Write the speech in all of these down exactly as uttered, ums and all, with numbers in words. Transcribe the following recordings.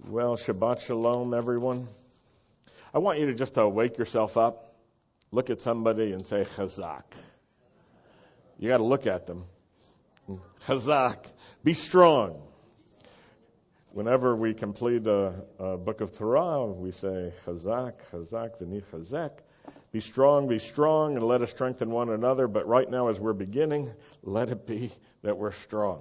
Well, Shabbat Shalom, everyone. I want you to just uh, wake yourself up, look at somebody and say, Chazak. You got to look at them. Chazak. Be strong. Whenever we complete a, a book of Torah, we say, Chazak, Chazak, v'ni chazek. Be strong, be strong, and let us strengthen one another. But right now, as we're beginning, let it be that we're strong.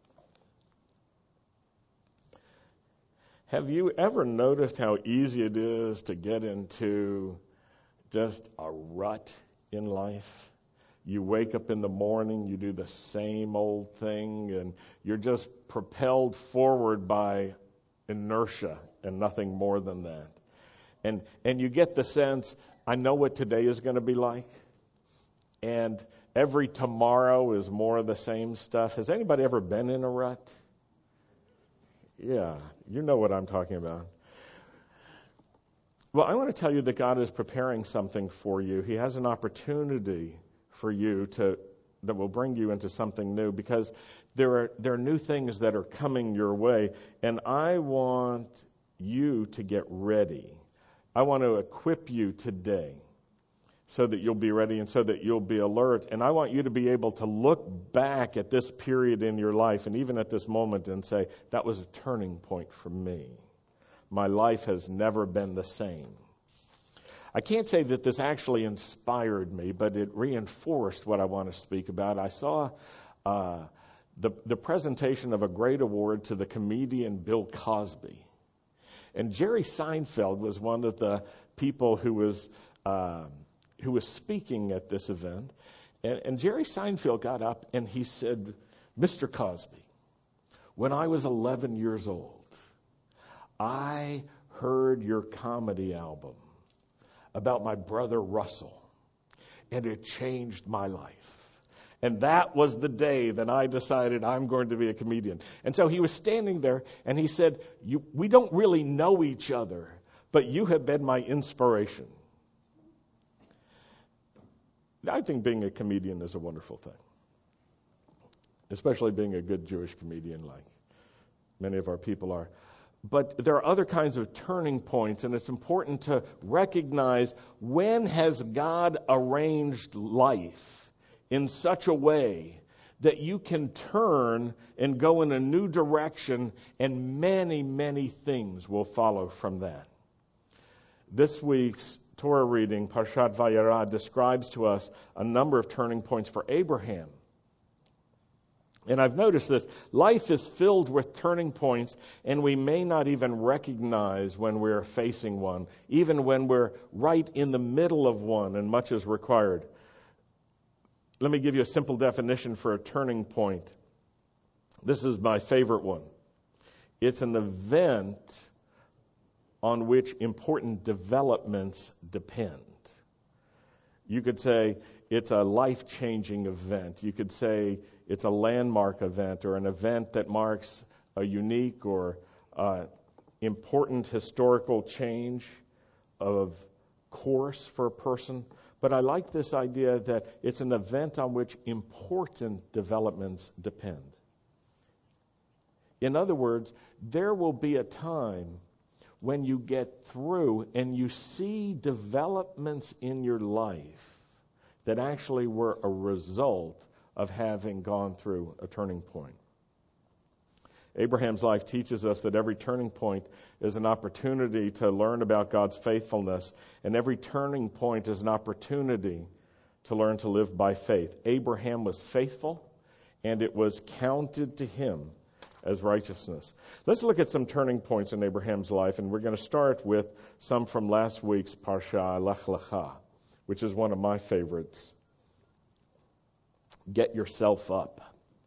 Have you ever noticed how easy it is to get into just a rut in life? You wake up in the morning, you do the same old thing, and you're just propelled forward by inertia and nothing more than that. And and you get the sense, I know what today is going to be like, and every tomorrow is more of the same stuff. Has anybody ever been in a rut? Yeah, you know what I'm talking about. Well, I want to tell you that God is preparing something for you. He has an opportunity for you to that will bring you into something new, because there are there are new things that are coming your way, and I want you to get ready. I want to equip you today so that you'll be ready and so that you'll be alert. And I want you to be able to look back at this period in your life and even at this moment and say, that was a turning point for me. My life has never been the same. I can't say that this actually inspired me, but it reinforced what I want to speak about. I saw uh, the, the presentation of a great award to the comedian Bill Cosby. And Jerry Seinfeld was one of the people who was uh, who was speaking at this event. And, and Jerry Seinfeld got up and he said, Mister Cosby, when I was eleven years old, I heard your comedy album about my brother Russell, and it changed my life. And that was the day that I decided I'm going to be a comedian. And so he was standing there, and he said, you, we don't really know each other, but you have been my inspiration. I think being a comedian is a wonderful thing, especially being a good Jewish comedian like many of our people are. But there are other kinds of turning points, and it's important to recognize, when has God arranged life in such a way that you can turn and go in a new direction, and many, many things will follow from that. This week's Torah reading, Parshat Vayera, describes to us a number of turning points for Abraham. And I've noticed this. Life is filled with turning points, and we may not even recognize when we're facing one, even when we're right in the middle of one and much is required. Let me give you a simple definition for a turning point. This is my favorite one. It's an event on which important developments depend. You could say it's a life-changing event. You could say it's a landmark event, or an event that marks a unique or uh, important historical change of course for a person. But I like this idea that it's an event on which important developments depend. In other words, there will be a time when you get through and you see developments in your life that actually were a result of having gone through a turning point. Abraham's life teaches us that every turning point is an opportunity to learn about God's faithfulness, and every turning point is an opportunity to learn to live by faith. Abraham was faithful, and it was counted to him as righteousness. Let's look at some turning points in Abraham's life, and we're going to start with some from last week's Parsha, Lech Lecha, which is one of my favorites. Get yourself up.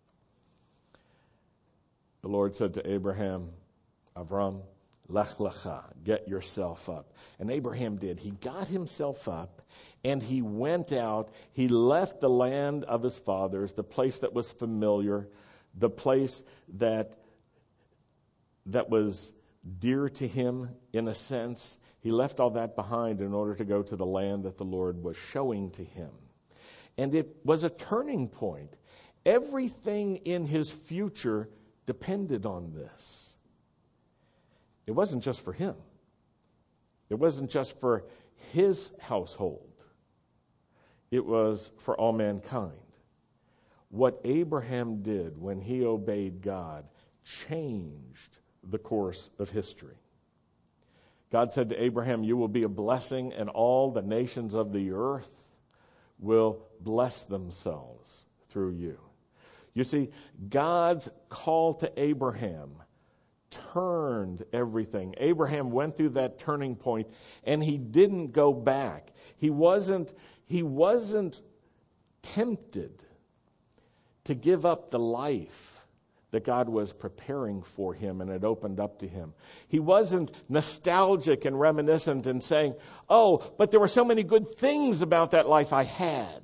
The Lord said to Abraham, Avram, Lech Lecha, get yourself up. And Abraham did. He got himself up, and he went out. He left the land of his fathers, the place that was familiar, the place that that was dear to him in a sense. He left all that behind in order to go to the land that the Lord was showing to him. And it was a turning point. Everything in his future depended on this. it wasn't just for him. It wasn't just for his household. It was for all mankind. What Abraham did when he obeyed God changed the course of history. God said to Abraham, you will be a blessing, and all the nations of the earth will bless themselves through you. You see, God's call to Abraham turned everything. Abraham went through that turning point, and he didn't go back. He wasn't, he wasn't tempted to give up the life that God was preparing for him and had opened up to him. He wasn't nostalgic and reminiscent and saying, oh, but there were so many good things about that life I had.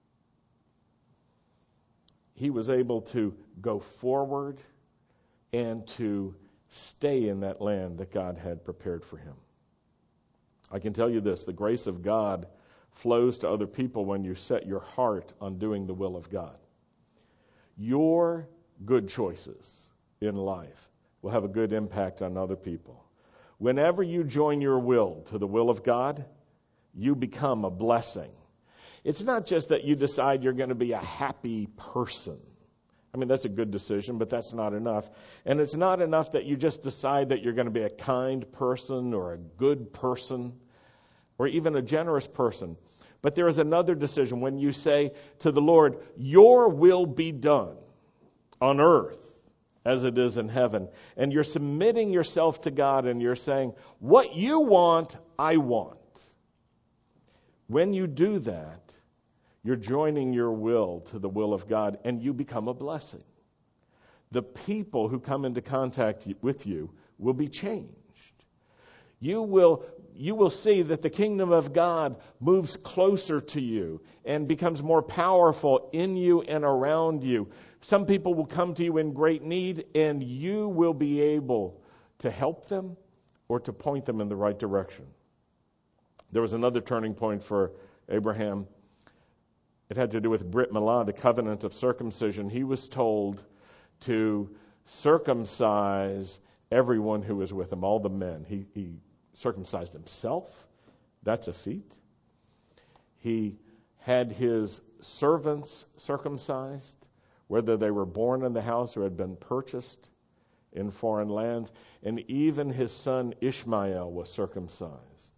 He was able to go forward and to stay in that land that God had prepared for him. I can tell you this, the grace of God flows to other people when you set your heart on doing the will of God. Your good choices in life will have a good impact on other people. Whenever you join your will to the will of God, you become a blessing. It's not just that you decide you're going to be a happy person. I mean, that's a good decision, but that's not enough. And it's not enough that you just decide that you're going to be a kind person or a good person or even a generous person. But there is another decision when you say to the Lord, your will be done on earth as it is in heaven. And you're submitting yourself to God and you're saying, what you want, I want. When you do that, you're joining your will to the will of God and you become a blessing. The people who come into contact with you will be changed. You will, you will see that the kingdom of God moves closer to you and becomes more powerful in you and around you. Some people will come to you in great need, and you will be able to help them or to point them in the right direction. There was another turning point for Abraham. It had to do with Brit Milah, the covenant of circumcision. He was told to circumcise everyone who was with him, all the men. He, he circumcised himself. That's a feat. He had his servants circumcised, whether they were born in the house or had been purchased in foreign lands. And even his son Ishmael was circumcised.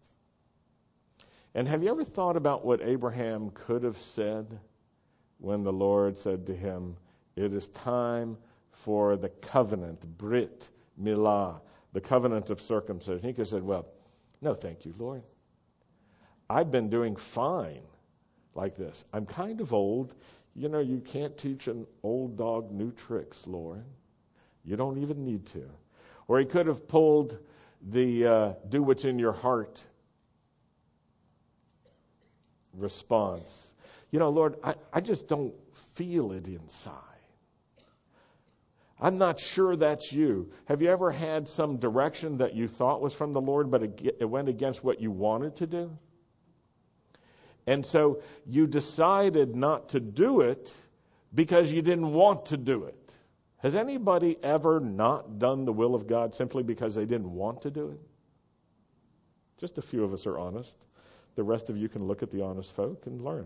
And have you ever thought about what Abraham could have said when the Lord said to him, it is time for the covenant, Brit Milah, the covenant of circumcision? He could have said, well, no, thank you, Lord. I've been doing fine like this. I'm kind of old. You know, you can't teach an old dog new tricks, Lord. You don't even need to. Or he could have pulled the uh, do what's in your heart response. You know, Lord, I, I just don't feel it inside. I'm not sure that's you. Have you ever had some direction that you thought was from the Lord, but it, it went against what you wanted to do? And so you decided not to do it because you didn't want to do it. Has anybody ever not done the will of God simply because they didn't want to do it? Just a few of us are honest. The rest of you can look at the honest folk and learn.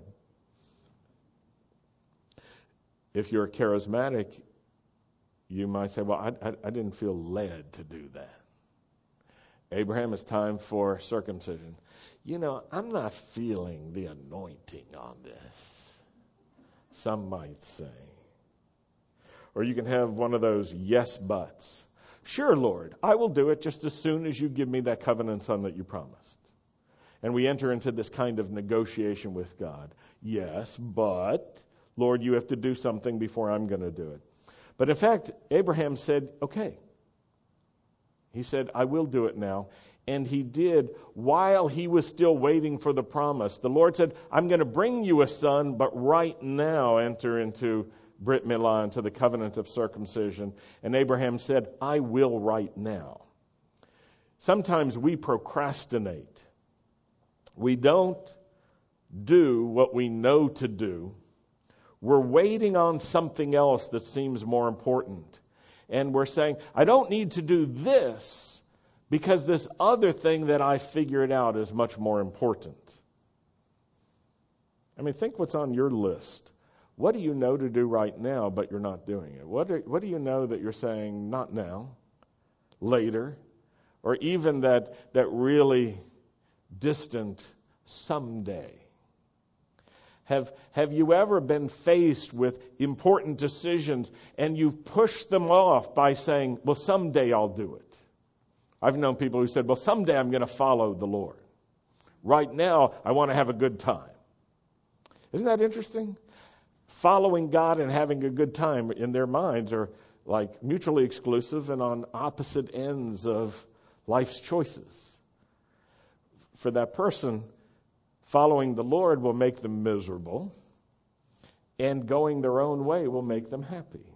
If you're charismatic, you might say, well, I, I, I didn't feel led to do that. Abraham, it's time for circumcision. You know, I'm not feeling the anointing on this, some might say. Or you can have one of those yes buts. Sure, Lord, I will do it just as soon as you give me that covenant son that you promised. And we enter into this kind of negotiation with God. Yes, but, Lord, you have to do something before I'm going to do it. But in fact, Abraham said, okay. He said, I will do it now. And he did while he was still waiting for the promise. The Lord said, I'm going to bring you a son, but right now enter into Brit Milah, into the covenant of circumcision. And Abraham said, I will right now. Sometimes we procrastinate. We don't do what we know to do. We're waiting on something else that seems more important. And we're saying, I don't need to do this because this other thing that I figured out is much more important. I mean, think what's on your list. What do you know to do right now, but you're not doing it? What do, what do you know that you're saying, not now, later, or even that, that really distant someday? Have, have you ever been faced with important decisions and you've pushed them off by saying, well, someday I'll do it? I've known people who said, well, someday I'm going to follow the Lord. Right now, I want to have a good time. Isn't that interesting? Following God and having a good time in their minds are like mutually exclusive and on opposite ends of life's choices. For that person, following the Lord will make them miserable, and going their own way will make them happy.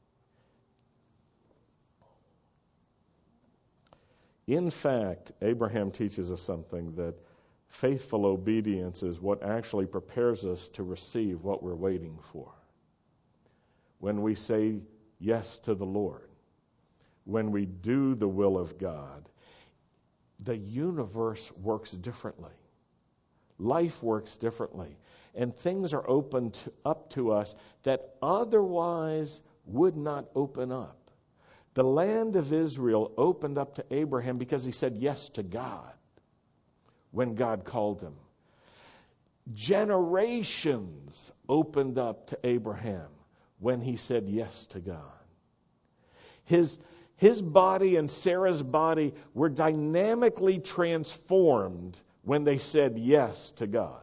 In fact, Abraham teaches us something, that faithful obedience is what actually prepares us to receive what we're waiting for. When we say yes to the Lord, when we do the will of God, the universe works differently. Life works differently. And things are opened up to us that otherwise would not open up. The land of Israel opened up to Abraham because he said yes to God when God called him. Generations opened up to Abraham when he said yes to God. His, his body and Sarah's body were dynamically transformed when they said yes to God.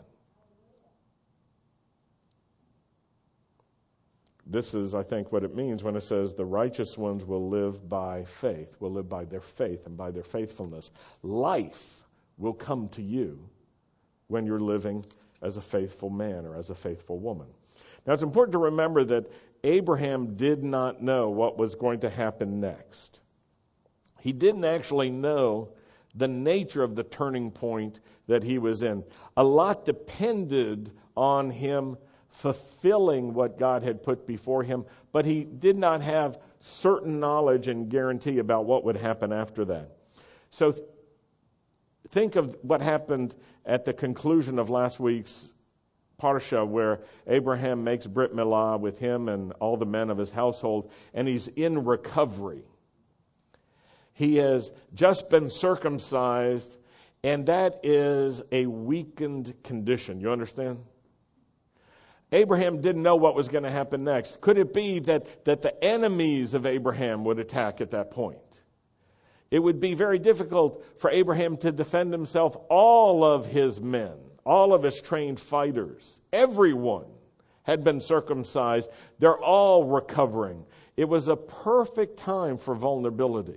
This is, I think, what it means when it says the righteous ones will live by faith, will live by their faith and by their faithfulness. Life will come to you when you're living as a faithful man or as a faithful woman. Now, it's important to remember that Abraham did not know what was going to happen next. He didn't actually know the nature of the turning point that he was in. A lot depended on him fulfilling what God had put before him, but he did not have certain knowledge and guarantee about what would happen after that. So th- think of what happened at the conclusion of last week's Parsha, where Abraham makes Brit Milah with him and all the men of his household, and he's in recovery. He has just been circumcised, and that is a weakened condition. You understand? Abraham didn't know what was going to happen next. Could it be that, that the enemies of Abraham would attack at that point? It would be very difficult for Abraham to defend himself. All of his men, all of his trained fighters, everyone had been circumcised. They're all recovering. It was a perfect time for vulnerability.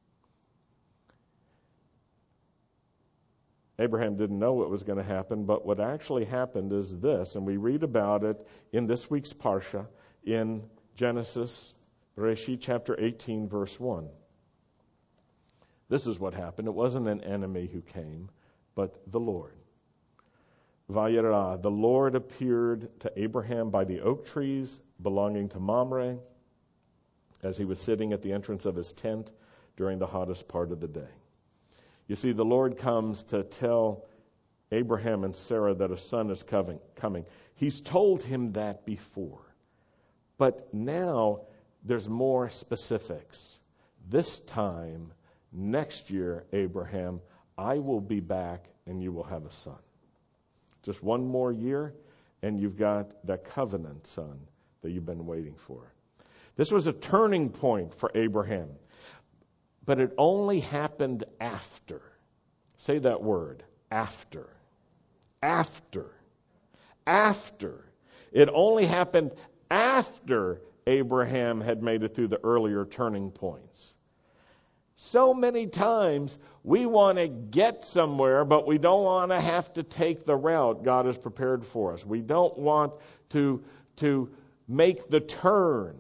Abraham didn't know what was going to happen, but what actually happened is this, and we read about it in this week's Parsha in Genesis, Bereshit chapter eighteen, verse one. This is what happened. It wasn't an enemy who came, but the Lord. Vayera, the Lord appeared to Abraham by the oak trees belonging to Mamre as he was sitting at the entrance of his tent during the hottest part of the day. You see, the Lord comes to tell Abraham and Sarah that a son is coming. He's told him that before. But now there's more specifics. This time, next year, Abraham, I will be back and you will have a son. Just one more year and you've got that covenant son that you've been waiting for. This was a turning point for Abraham. But it only happened after. Say that word, after. After. After. It only happened after Abraham had made it through the earlier turning points. So many times we want to get somewhere, but we don't want to have to take the route God has prepared for us. We don't want to, to make the turns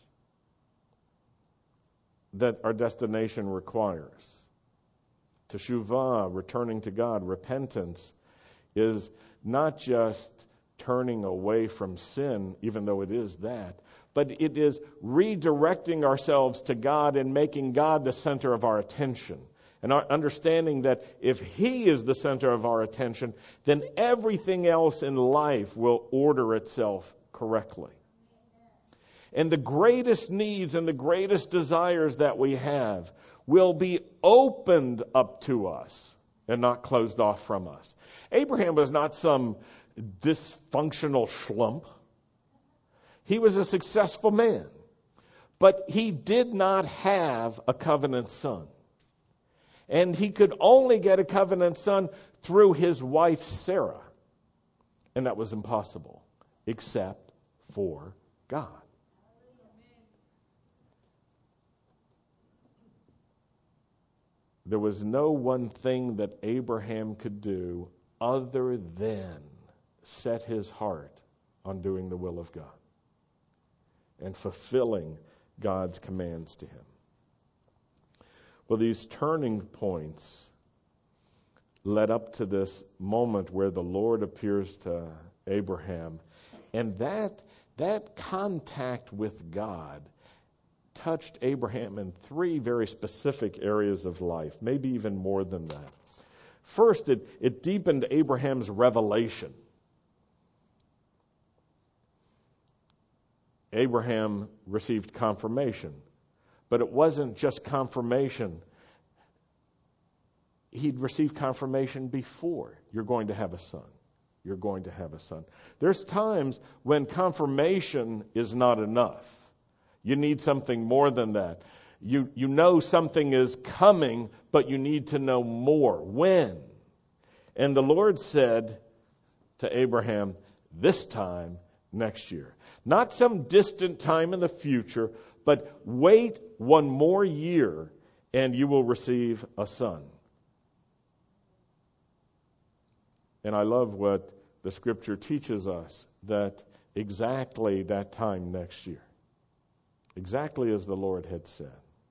that our destination requires. Teshuvah, returning to God, repentance, is not just turning away from sin, even though it is that, but it is redirecting ourselves to God and making God the center of our attention. And our understanding that if He is the center of our attention, then everything else in life will order itself correctly. And the greatest needs and the greatest desires that we have will be opened up to us and not closed off from us. Abraham was not some dysfunctional schlump. He was a successful man. But he did not have a covenant son. And he could only get a covenant son through his wife Sarah. And that was impossible, except for God. There was no one thing that Abraham could do other than set his heart on doing the will of God and fulfilling God's commands to him. Well, these turning points led up to this moment where the Lord appears to Abraham. And that, that contact with God touched Abraham in three very specific areas of life, maybe even more than that. First, it, it deepened Abraham's revelation. Abraham received confirmation, but it wasn't just confirmation. He'd received confirmation before. You're going to have a son. You're going to have a son. There's times when confirmation is not enough. You need something more than that. You, you know something is coming, but you need to know more. When? And the Lord said to Abraham, this time next year. Not some distant time in the future, but wait one more year and you will receive a son. And I love what the Scripture teaches us, that exactly that time next year, exactly as the Lord had said,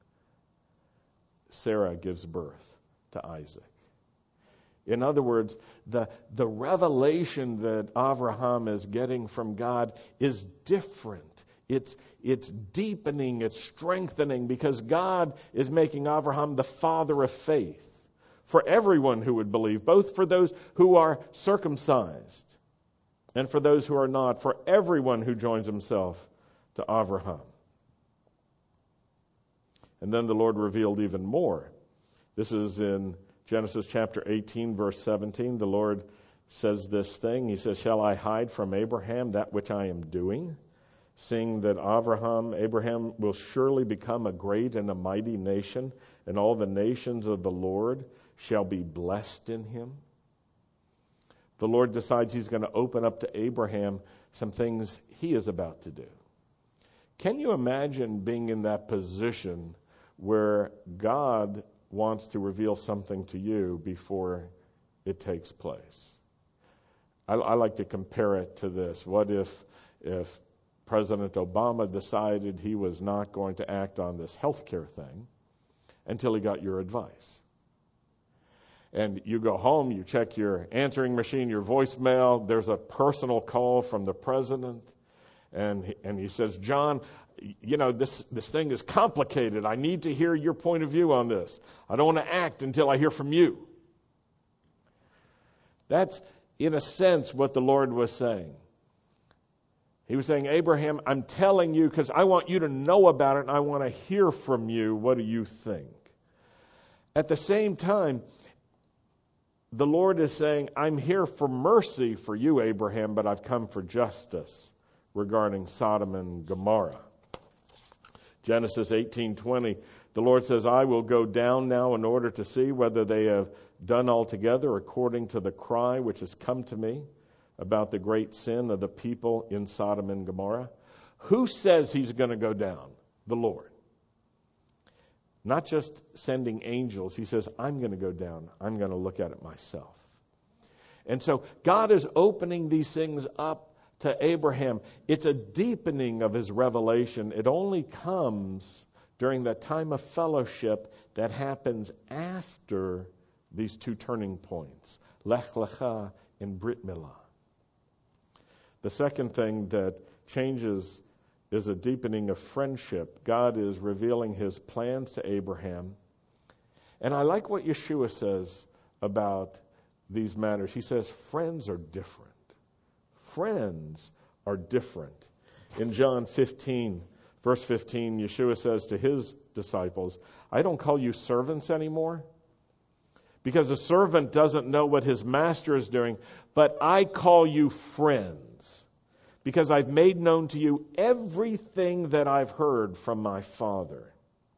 Sarah gives birth to Isaac. In other words, the, the revelation that Abraham is getting from God is different. It's, it's deepening, it's strengthening, because God is making Abraham the father of faith for everyone who would believe, both for those who are circumcised and for those who are not, for everyone who joins himself to Abraham. And then the Lord revealed even more. This is in Genesis chapter eighteen, verse seventeen. The Lord says this thing. He says, shall I hide from Abraham that which I am doing, seeing that Abraham, Abraham will surely become a great and a mighty nation, and all the nations of the Lord shall be blessed in him? The Lord decides he's going to open up to Abraham some things he is about to do. Can you imagine being in that position where God wants to reveal something to you before it takes place? I, I like to compare it to this. What if if President Obama decided he was not going to act on this health care thing until he got your advice? And you go home, you check your answering machine, your voicemail, there's a personal call from the president, and he, and he says, John, you know, this, this thing is complicated. I need to hear your point of view on this. I don't want to act until I hear from you. That's, in a sense, what the Lord was saying. He was saying, Abraham, I'm telling you because I want you to know about it and I want to hear from you. What do you think? At the same time, the Lord is saying, I'm here for mercy for you, Abraham, but I've come for justice regarding Sodom and Gomorrah. Genesis eighteen twenty, the Lord says, I will go down now in order to see whether they have done altogether according to the cry which has come to me about the great sin of the people in Sodom and Gomorrah. Who says he's going to go down? The Lord. Not just sending angels. He says, I'm going to go down. I'm going to look at it myself. And so God is opening these things up to Abraham. It's a deepening of his revelation. It only comes during that time of fellowship that happens after these two turning points, Lech Lecha and Brit Milah. The second thing that changes is a deepening of friendship. God is revealing his plans to Abraham, And I like what Yeshua says about these matters. He says, friends are different. Friends are different. In John fifteen, verse fifteen, Yeshua says to his disciples, I don't call you servants anymore, because a servant doesn't know what his master is doing, but I call you friends, because I've made known to you everything that I've heard from my Father.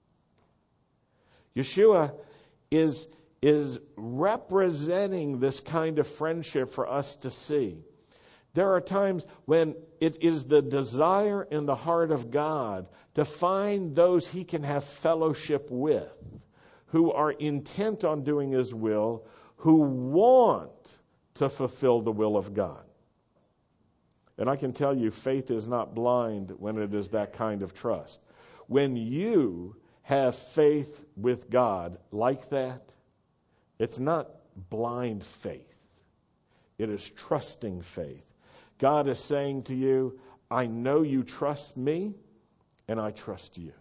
Yeshua is, is representing this kind of friendship for us to see. There are times when it is the desire in the heart of God to find those he can have fellowship with, who are intent on doing his will, who want to fulfill the will of God. And I can tell you, faith is not blind when it is that kind of trust. When you have faith with God like that, it's not blind faith. It is trusting faith. God is saying to you, I know you trust me, and I trust you.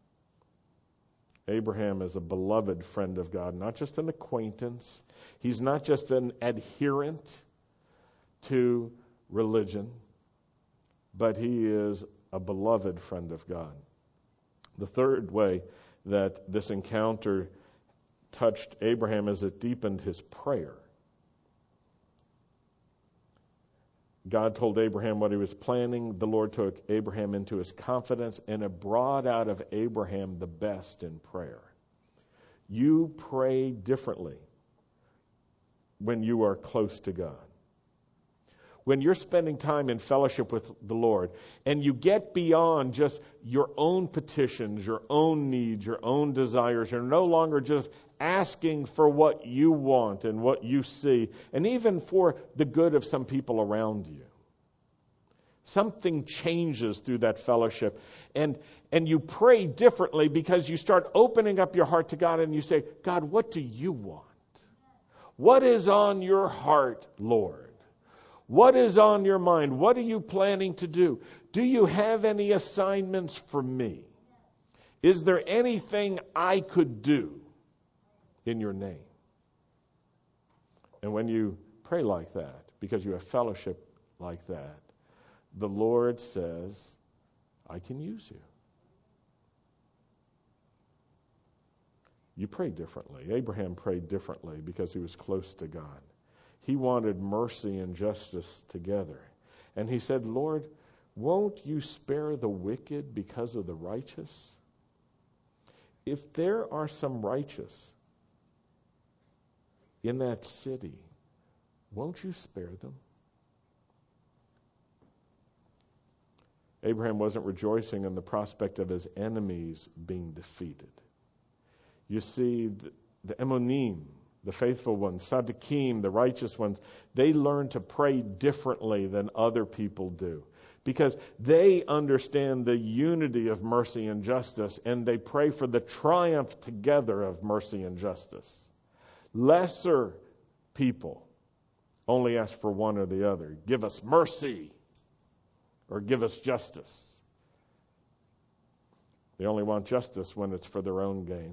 Abraham is a beloved friend of God, not just an acquaintance. He's not just an adherent to religion, but he is a beloved friend of God. The third way that this encounter touched Abraham is it deepened his prayer. God told Abraham what he was planning. The Lord took Abraham into his confidence, and it brought out of Abraham the best in prayer. You pray differently when you are close to God. When you're spending time in fellowship with the Lord, and you get beyond just your own petitions, your own needs, your own desires, you're no longer just asking for what you want and what you see, and even for the good of some people around you. Something changes through that fellowship, and and you pray differently because you start opening up your heart to God, and you say, God, what do you want? What is on your heart, Lord? What is on your mind? What are you planning to do? Do you have any assignments for me? Is there anything I could do in your name? And when you pray like that, because you have fellowship like that, the Lord says, I can use you. You pray differently. Abraham prayed differently because he was close to God. He wanted mercy and justice together. And he said, Lord, won't you spare the wicked because of the righteous? If there are some righteous in that city, won't you spare them? Abraham wasn't rejoicing in the prospect of his enemies being defeated. You see, the, the Emonim, the faithful ones, Sadiqim, the righteous ones, they learn to pray differently than other people do because they understand the unity of mercy and justice, and they pray for the triumph together of mercy and justice. Lesser people only ask for one or the other. Give us mercy or give us justice. They only want justice when it's for their own gain.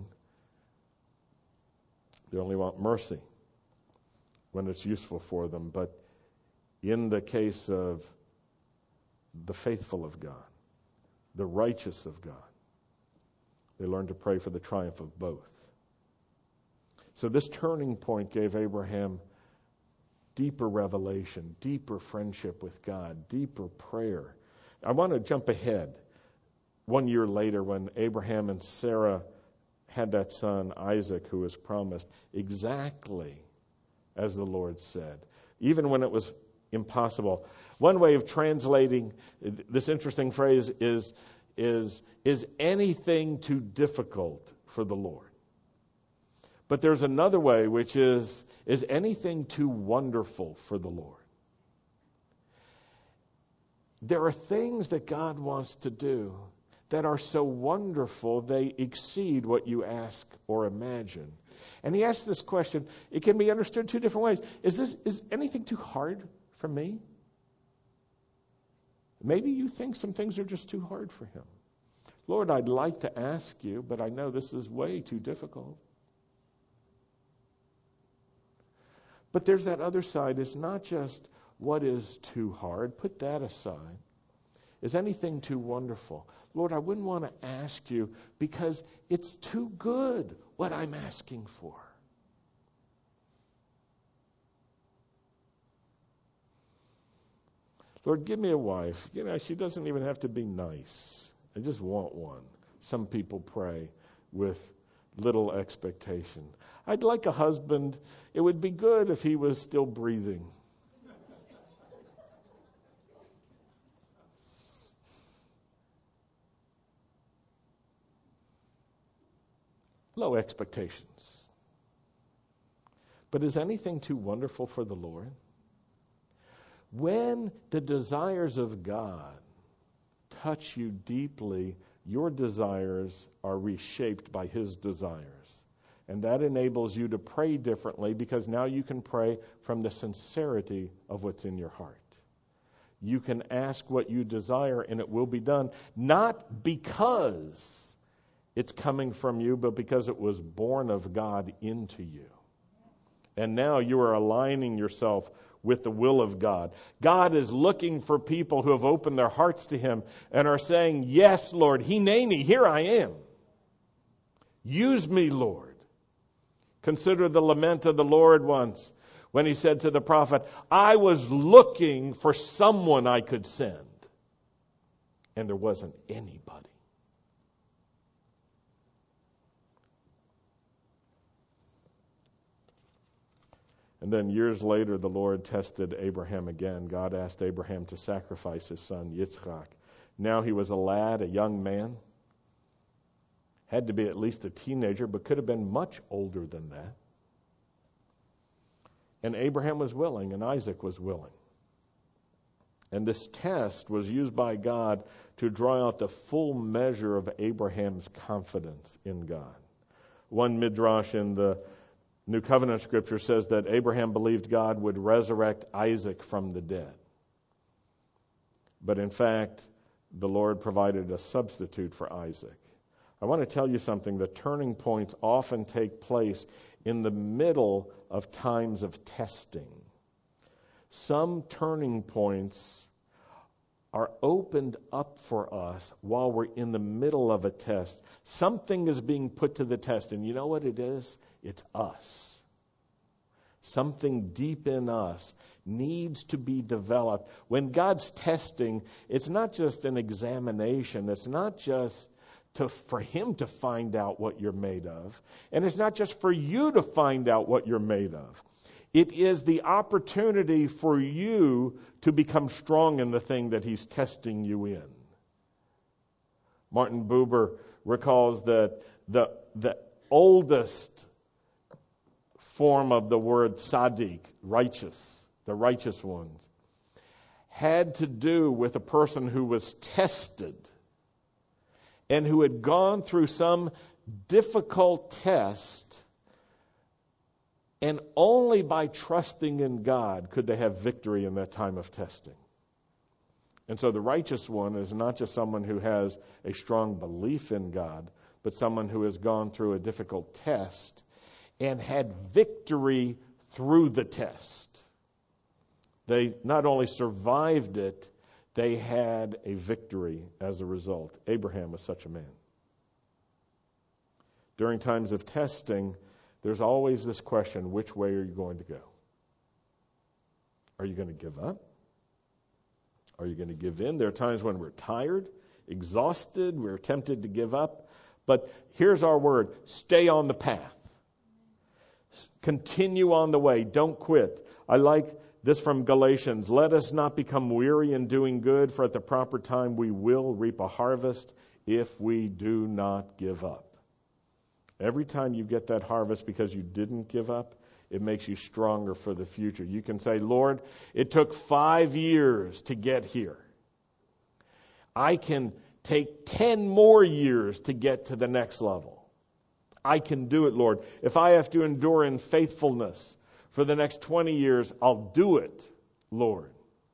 They only want mercy when it's useful for them. But in the case of the faithful of God, the righteous of God, they learn to pray for the triumph of both. So this turning point gave Abraham deeper revelation, deeper friendship with God, deeper prayer. I want to jump ahead. One year later, when Abraham and Sarah had that son, Isaac, who was promised, exactly as the Lord said, even when it was impossible. One way of translating this interesting phrase is, is, is anything too difficult for the Lord? But there's another way, which is, is anything too wonderful for the Lord? There are things that God wants to do that are so wonderful they exceed what you ask or imagine. And he asks this question. It can be understood two different ways. Is this is anything too hard for me? Maybe you think some things are just too hard for him. Lord, I'd like to ask you, but I know this is way too difficult. But there's that other side. It's not just what is too hard. Put that aside. Is anything too wonderful? Lord, I wouldn't want to ask you because it's too good what I'm asking for. Lord, give me a wife. You know, she doesn't even have to be nice. I just want one. Some people pray with little expectation. I'd like a husband. It would be good if he was still breathing. Low expectations. But is anything too wonderful for the Lord? When the desires of God touch you deeply, your desires are reshaped by His desires. And that enables you to pray differently because now you can pray from the sincerity of what's in your heart. You can ask what you desire and it will be done, not because it's coming from you, but because it was born of God into you. And now you are aligning yourself with the will of God. God is looking for people who have opened their hearts to Him and are saying, yes, Lord, Hineni, here I am. Use me, Lord. Consider the lament of the Lord once when He said to the prophet, I was looking for someone I could send. And there wasn't anybody. And then years later, the Lord tested Abraham again. God asked Abraham to sacrifice his son, Yitzchak. Now he was a lad, a young man. Had to be at least a teenager, but could have been much older than that. And Abraham was willing, and Isaac was willing. And this test was used by God to draw out the full measure of Abraham's confidence in God. One midrash in the New Covenant Scripture says that Abraham believed God would resurrect Isaac from the dead. But in fact, the Lord provided a substitute for Isaac. I want to tell you something. The turning points often take place in the middle of times of testing. Some turning points are opened up for us while we're in the middle of a test. Something is being put to the test, and you know what it is? It's us. Something deep in us needs to be developed. When God's testing, it's not just an examination. It's not just to, for Him to find out what you're made of. And it's not just for you to find out what you're made of. It is the opportunity for you to become strong in the thing that He's testing you in. Martin Buber recalls that the, the oldest form of the word tzaddik, righteous, the righteous ones, had to do with a person who was tested and who had gone through some difficult test, and only by trusting in God could they have victory in that time of testing. And so the righteous one is not just someone who has a strong belief in God, but someone who has gone through a difficult test and had victory through the test. They not only survived it, they had a victory as a result. Abraham was such a man. During times of testing, there's always this question, which way are you going to go? Are you going to give up? Are you going to give in? There are times when we're tired, exhausted, we're tempted to give up. But here's our word, stay on the path. Continue on the way. Don't quit. I like this from Galatians. Let us not become weary in doing good, for at the proper time we will reap a harvest if we do not give up. Every time you get that harvest because you didn't give up, it makes you stronger for the future. You can say, Lord, it took five years to get here. I can take ten more years to get to the next level. I can do it, Lord. If I have to endure in faithfulness for the next twenty years, I'll do it, Lord.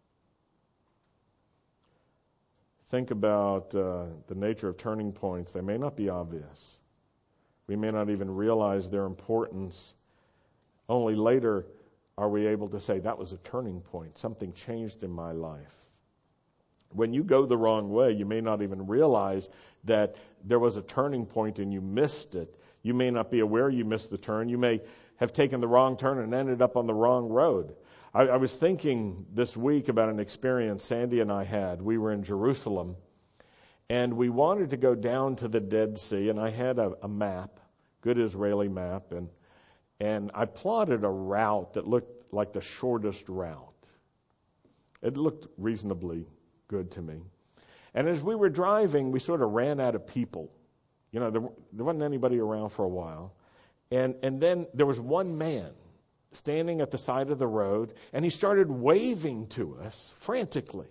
Think about uh, the nature of turning points. They may not be obvious. We may not even realize their importance. Only later are we able to say, that was a turning point, something changed in my life? When you go the wrong way, you may not even realize that there was a turning point and you missed it. You may not be aware you missed the turn. You may have taken the wrong turn and ended up on the wrong road. I, I was thinking this week about an experience Sandy and I had. We were in Jerusalem, and we wanted to go down to the Dead Sea, and I had a, a map, good Israeli map, and and I plotted a route that looked like the shortest route. It looked reasonably good to me. And as we were driving, we sort of ran out of people. You know, there, there wasn't anybody around for a while. And and then there was one man standing at the side of the road, and he started waving to us frantically.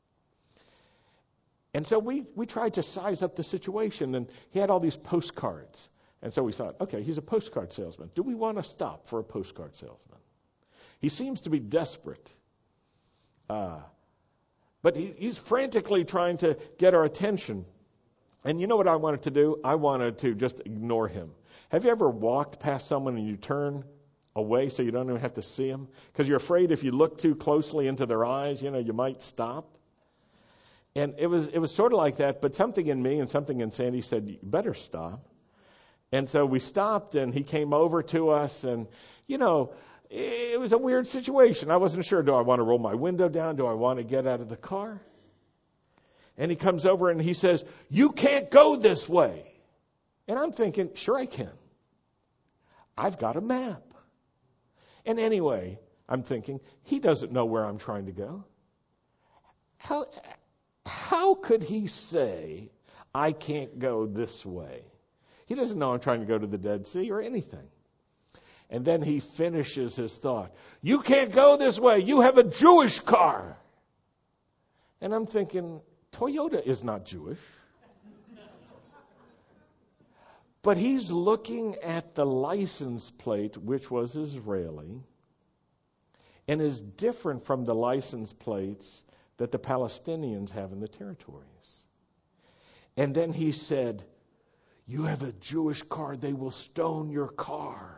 And so we, we tried to size up the situation, and he had all these postcards. And so we thought, okay, he's a postcard salesman. Do we want to stop for a postcard salesman? He seems to be desperate. Uh, but he, he's frantically trying to get our attention. And you know what I wanted to do? I wanted to just ignore him. Have you ever walked past someone and you turn away so you don't even have to see them? Because you're afraid if you look too closely into their eyes, you know, you might stop. And it was it was sort of like that, but something in me and something in Sandy said, you better stop. And so we stopped, and he came over to us, and, you know, it was a weird situation. I wasn't sure, do I want to roll my window down? Do I want to get out of the car? And he comes over and he says, you can't go this way. And I'm thinking, sure I can. I've got a map. And anyway, I'm thinking, he doesn't know where I'm trying to go. How, how could he say, I can't go this way? He doesn't know I'm trying to go to the Dead Sea or anything. And then he finishes his thought. You can't go this way. You have a Jewish car. And I'm thinking, Toyota is not Jewish. But he's looking at the license plate, which was Israeli, and is different from the license plates that the Palestinians have in the territories. And then he said, you have a Jewish car, they will stone your car.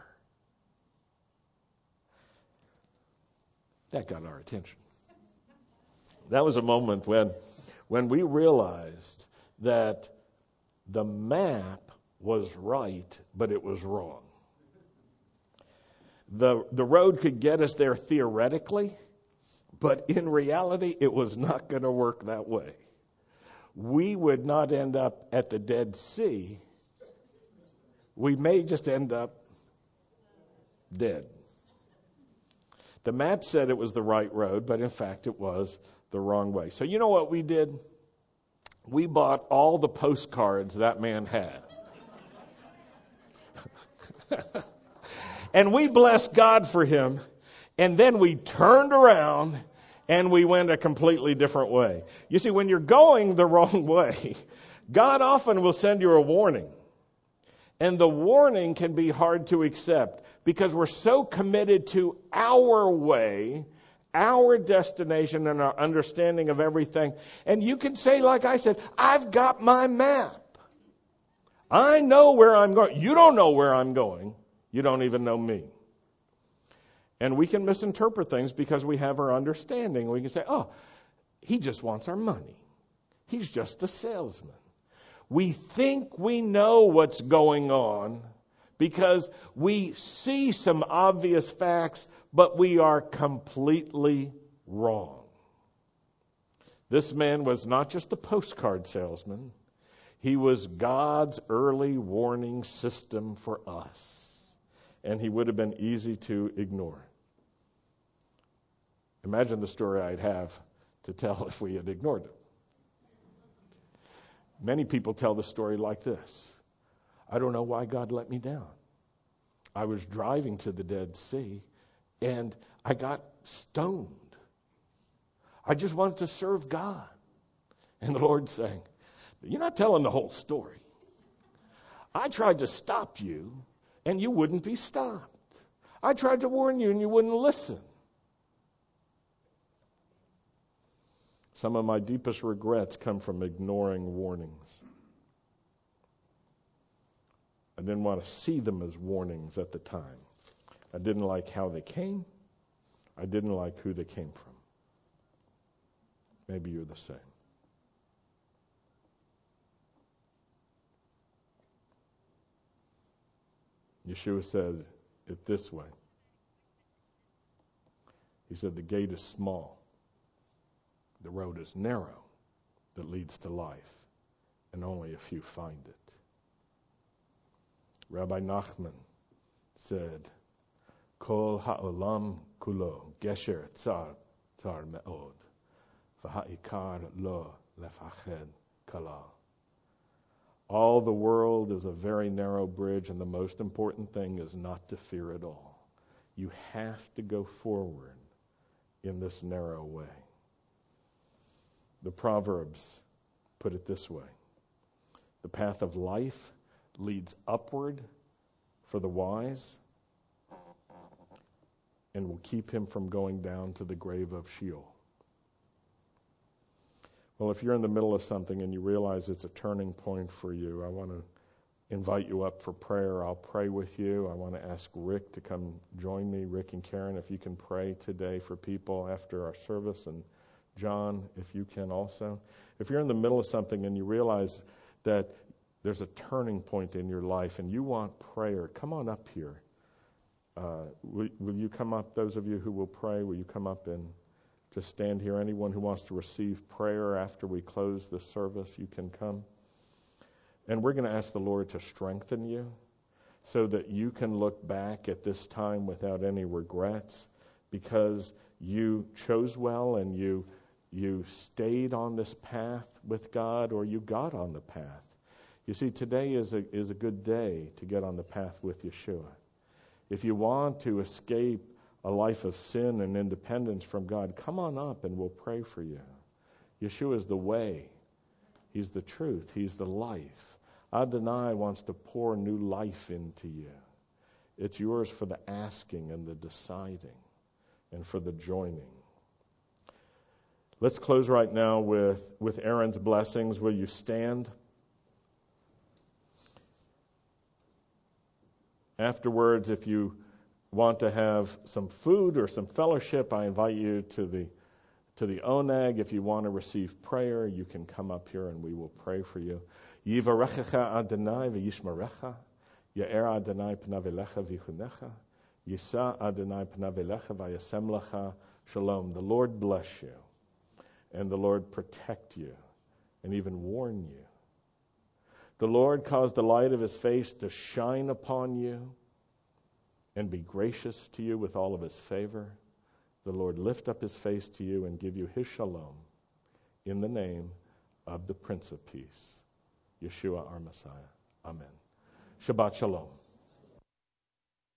That got our attention. That was a moment when, when we realized that the map was right, but it was wrong. The, the road could get us there theoretically, but in reality, it was not going to work that way. We would not end up at the Dead Sea. We may just end up dead. The map said it was the right road, but in fact it was the wrong way. So you know what we did? We bought all the postcards that man had. And we blessed God for him. And then we turned around and we went a completely different way. You see, when you're going the wrong way, God often will send you a warning. And the warning can be hard to accept because we're so committed to our way, our destination, and our understanding of everything. And you can say, like I said, I've got my map. I know where I'm going. You don't know where I'm going. You don't even know me. And we can misinterpret things because we have our understanding. We can say, oh, he just wants our money. He's just a salesman. We think we know what's going on because we see some obvious facts, but we are completely wrong. This man was not just a postcard salesman. He was God's early warning system for us. And he would have been easy to ignore. Imagine the story I'd have to tell if we had ignored it. Many people tell the story like this. I don't know why God let me down. I was driving to the Dead Sea, and I got stoned. I just wanted to serve God. And the Lord's saying, you're not telling the whole story. I tried to stop you, and you wouldn't be stopped. I tried to warn you, and you wouldn't listen. Some of my deepest regrets come from ignoring warnings. I didn't want to see them as warnings at the time. I didn't like how they came. I didn't like who they came from. Maybe you're the same. Yeshua said it this way. He said, the gate is small. The road is narrow that leads to life, and only a few find it. Rabbi Nachman said, Kol ha'olam kulo gesher tzar tzar me'od, v'ha'ikar lo lefached kalal. All the world is a very narrow bridge, and the most important thing is not to fear at all. You have to go forward in this narrow way. The Proverbs put it this way. The path of life leads upward for the wise and will keep him from going down to the grave of Sheol. Well, if you're in the middle of something and you realize it's a turning point for you, I want to invite you up for prayer. I'll pray with you. I want to ask Rick to come join me, Rick and Karen, if you can pray today for people after our service, and John, if you can also. If you're in the middle of something and you realize that there's a turning point in your life and you want prayer, come on up here. Uh, will, will you come up, those of you who will pray, will you come up and just stand here? Anyone who wants to receive prayer after we close the service, you can come. And we're going to ask the Lord to strengthen you so that you can look back at this time without any regrets, because you chose well and you you stayed on this path with God, or you got on the path. You see, today is a is a good day to get on the path with Yeshua. If you want to escape a life of sin and independence from God, come on up and we'll pray for you. Yeshua is the way. He's the truth. He's the life. Adonai wants to pour new life into you. It's yours for the asking and the deciding and for the joining. Let's close right now with, with Aaron's blessings. Will you stand? Afterwards, if you want to have some food or some fellowship, I invite you to the to the oneg. If you want to receive prayer, you can come up here and we will pray for you. Yivarechecha Adonai v'yishmerecha, Ya'er Adonai panav elecha v'yichunecha, Yisa Adonai panav elecha v'yasem lecha shalom. The Lord bless you, and the Lord protect you, and even warn you. The Lord cause the light of his face to shine upon you and be gracious to you with all of his favor. The Lord lift up his face to you and give you his shalom in the name of the Prince of Peace, Yeshua our Messiah. Amen. Shabbat shalom.